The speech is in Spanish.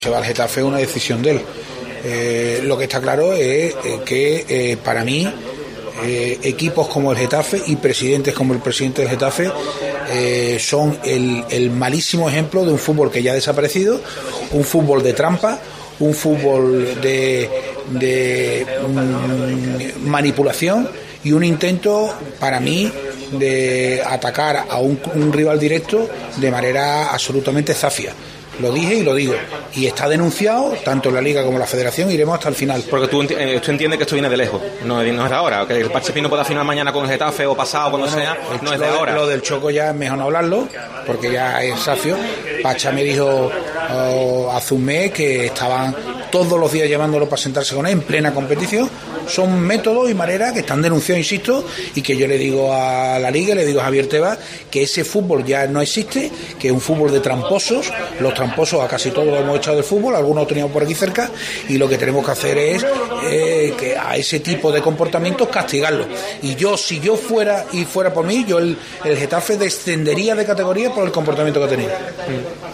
Se va al Getafe, una decisión de él. Lo que está claro es que para mí equipos como el Getafe y presidentes como el presidente del Getafe son el malísimo ejemplo de un fútbol que ya ha desaparecido, un fútbol de trampa, un fútbol de manipulación y un intento, para mí, de atacar a un rival directo de manera absolutamente zafia. Lo dije y lo digo. Y está denunciado, tanto en la Liga como en la Federación, iremos hasta el final. Porque tú entiendes que esto viene de lejos, no es de ahora. Que el Pachi Pino pueda firmar mañana con el Getafe o pasado, cuando sea, no es de ahora. Lo del Choco ya es mejor no hablarlo, porque ya es safio. Pacha me dijo hace un mes que estaban todos los días llamándolo para sentarse con él en plena competición. Son métodos y maneras que están denunciados, insisto, y que yo le digo a la Liga, le digo a Javier Tebas, que ese fútbol ya no existe, que es un fútbol de tramposos. Los tramposos a casi todos los hemos echado del fútbol, algunos teníamos por aquí cerca, y lo que tenemos que hacer es que a ese tipo de comportamientos castigarlo. Y yo, si yo fuera por mí, yo el Getafe descendería de categoría por el comportamiento que ha tenido.